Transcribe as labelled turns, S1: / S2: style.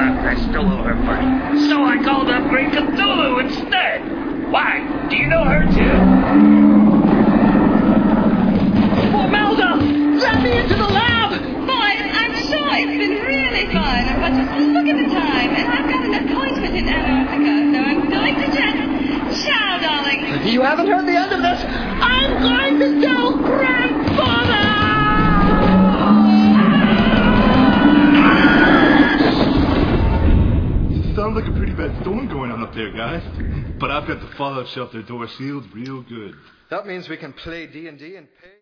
S1: thought I stole her money, so I called up Great Cthulhu instead. Why? Do you know her too?
S2: Formelda! Let me into the lab!
S3: Boys, I'm sure it's been really fun, but just look at the time, and I've got an appointment in Antarctica, so I'm going to jet. Ciao, darling.
S2: You haven't heard the end of this. I'm going to tell Grandfather!
S4: Sounds like a pretty bad storm going on up there, guys. But I've got the fallout shelter door sealed real good.
S5: That means we can play D&D and pay...